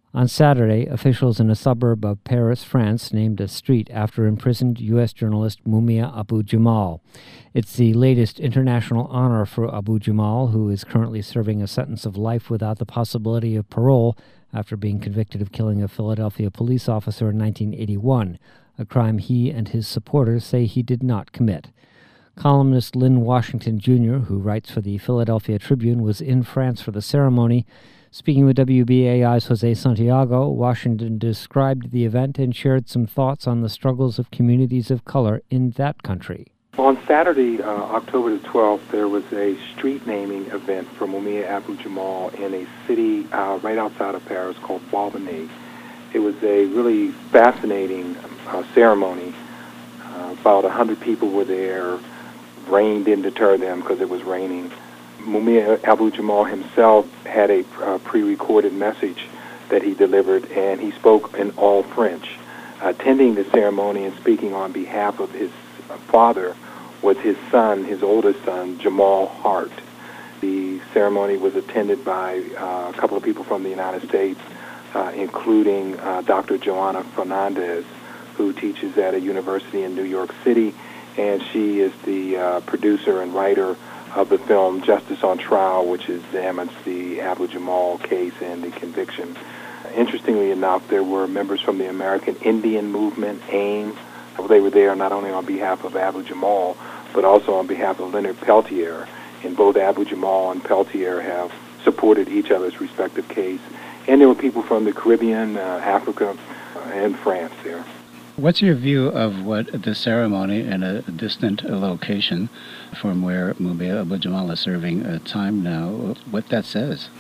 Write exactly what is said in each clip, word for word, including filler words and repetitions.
On Saturday, officials in a suburb of Paris, France, named a street after imprisoned U S journalist Mumia Abu-Jamal. It's the latest international honor for Abu-Jamal, who is currently serving a sentence of life without the possibility of parole after being convicted of killing a Philadelphia police officer in nineteen eighty-one, a crime he and his supporters say he did not commit. Columnist Lynn Washington, Junior, who writes for the Philadelphia Tribune, was in France for the ceremony. Speaking with W B A I's Jose Santiago, Washington described the event and shared some thoughts on the struggles of communities of color in that country. On Saturday, uh, October the twelfth, there was a street naming event for Mumia Abu-Jamal in a city uh, right outside of Paris called Bobigny. It was a really fascinating uh, ceremony. Uh, about one hundred people were there. Rain didn't deter them because it was raining. Mumia Abu-Jamal himself had a uh, pre-recorded message that he delivered, and he spoke in all French. Attending the ceremony and speaking on behalf of his father was his son, his oldest son, Jamal Hart. The ceremony was attended by uh, a couple of people from the United States, uh, including uh, Doctor Joanna Fernandez, who teaches at a university in New York City, and she is the uh, producer and writer of the film Justice on Trial, which examines the Abu-Jamal case and the conviction. Interestingly enough, there were members from the American Indian Movement, AIM. They were there not only on behalf of Abu-Jamal, but also on behalf of Leonard Peltier. And both Abu-Jamal and Peltier have supported each other's respective case. And there were people from the Caribbean, uh, Africa, uh, and France there. What's your view of what the ceremony in a distant location from where Mumia Abu-Jamal is serving a time now, what that says?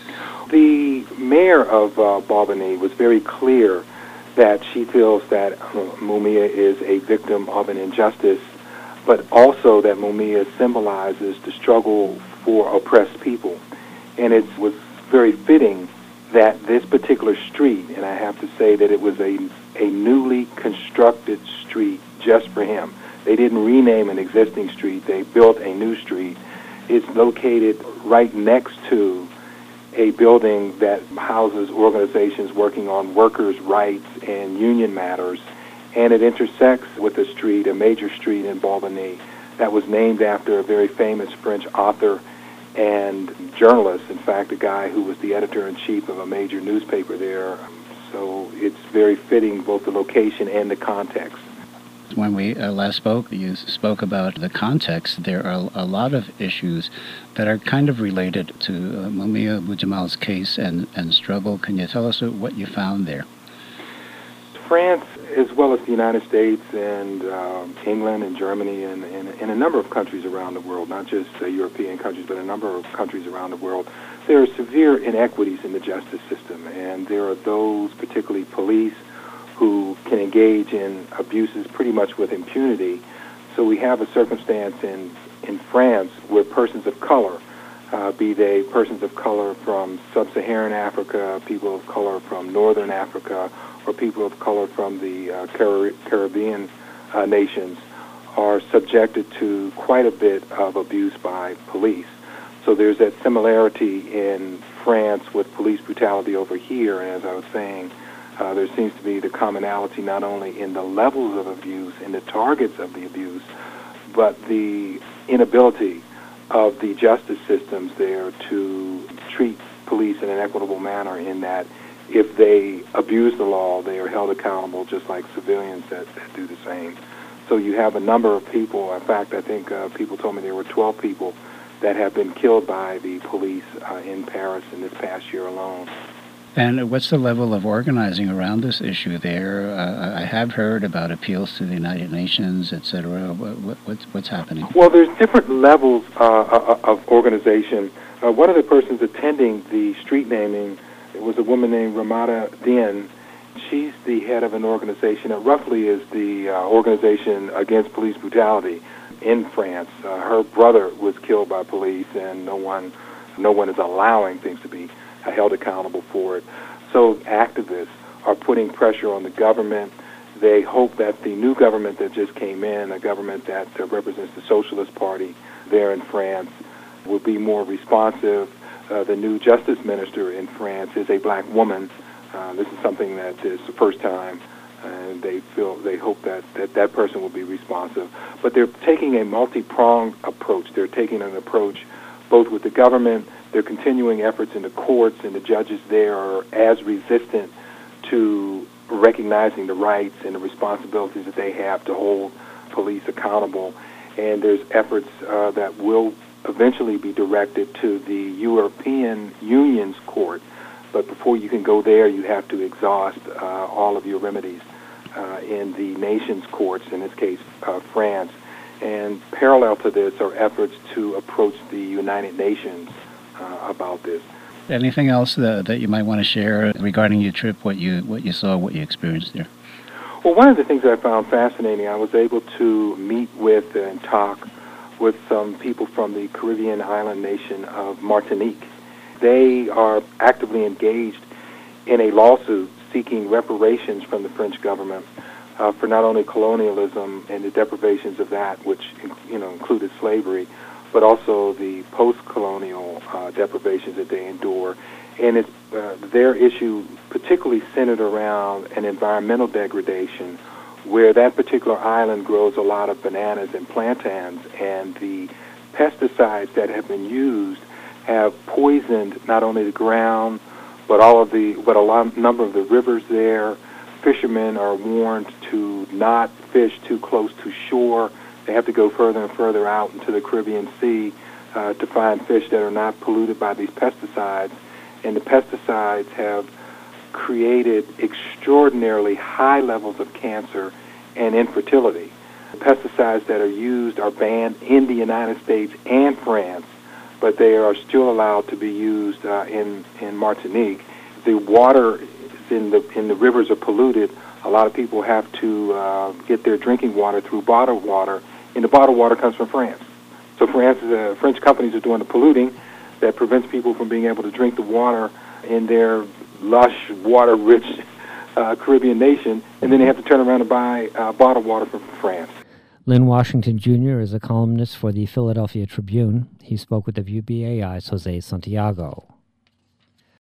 The mayor of uh, Bobigny was very clear that she feels that uh, Mumia is a victim of an injustice, but also that Mumia symbolizes the struggle for oppressed people. And it was very fitting that this particular street, and I have to say that it was a a newly constructed street just for him. They didn't rename an existing street, they built a new street. It's located right next to a building that houses organizations working on workers' rights and union matters, and it intersects with a street, a major street in Bobigny, that was named after a very famous French author and journalist, in fact, a guy who was the editor-in-chief of a major newspaper there. So it's very fitting, both the location and the context. When we uh, last spoke, you spoke about the context. There are a lot of issues that are kind of related to uh, Mumia Abu-Jamal's case and, and struggle. Can you tell us what you found there? France, as well as the United States and uh, England and Germany and, and, and a number of countries around the world, not just uh, European countries, but a number of countries around the world, there are severe inequities in the justice system, and there are those, particularly police, who can engage in abuses pretty much with impunity. So we have a circumstance in, in France where persons of color, uh, be they persons of color from sub-Saharan Africa, people of color from northern Africa, or people of color from the uh, Car- Caribbean uh, nations, are subjected to quite a bit of abuse by police. So there's that similarity in France with police brutality over here, and as I was saying, uh, there seems to be the commonality not only in the levels of abuse and the targets of the abuse, but the inability of the justice systems there to treat police in an equitable manner, in that if they abuse the law, they are held accountable just like civilians that, that do the same. So you have a number of people. In fact, I think uh, people told me there were twelve people that have been killed by the police uh, in Paris in this past year alone. And what's the level of organizing around this issue there? Uh, I have heard about appeals to the United Nations, et cetera. What, what, what's, what's happening? Well, there's different levels uh, of organization. Uh, one of the persons attending the street naming, it was a woman named Ramada Dien. She's the head of an organization that roughly is the uh, organization against police brutality in France. Uh, her brother was killed by police, and no one, no one is allowing things to be uh, held accountable for it. So activists are putting pressure on the government. They hope that the new government that just came in, a government that uh, represents the Socialist Party there in France, will be more responsive. Uh, the new justice minister in France is a black woman Uh, this is something that is the first time, and they feel they hope that, that that person will be responsive. But they're taking a multi-pronged approach. They're taking an approach both with the government, they're continuing efforts in the courts, and the judges there are as resistant to recognizing the rights and the responsibilities that they have to hold police accountable. And there's efforts uh, that will eventually be directed to the European Union's court. But before you can go there, you have to exhaust uh, all of your remedies uh, in the nation's courts, in this case, uh, France. And parallel to this are efforts to approach the United Nations uh, about this. Anything else that, that you might want to share regarding your trip, what you what you saw, what you experienced there? Well, one of the things that I found fascinating, I was able to meet with and talk with some people from the Caribbean island nation of Martinique. They are actively engaged in a lawsuit seeking reparations from the French government uh, for not only colonialism and the deprivations of that, which you know included slavery, but also the post-colonial uh, deprivations that they endure. And it's, uh, their issue particularly centered around an environmental degradation where that particular island grows a lot of bananas and plantains, and the pesticides that have been used have poisoned not only the ground, but all of the, but a lot, number of the rivers there. Fishermen are warned to not fish too close to shore. They have to go further and further out into the Caribbean Sea uh, to find fish that are not polluted by these pesticides. And the pesticides have created extraordinarily high levels of cancer and infertility. The pesticides that are used are banned in the United States and France, but they are still allowed to be used uh, in, in Martinique. The water in the, in the rivers are polluted. A lot of people have to uh, get their drinking water through bottled water, and the bottled water comes from France. So France, uh, French companies are doing the polluting that prevents people from being able to drink the water in their lush, water-rich uh, Caribbean nation, and then they have to turn around and buy uh, bottled water from France. Lynn Washington Junior is a columnist for the Philadelphia Tribune. He spoke with W B A I's Jose Santiago.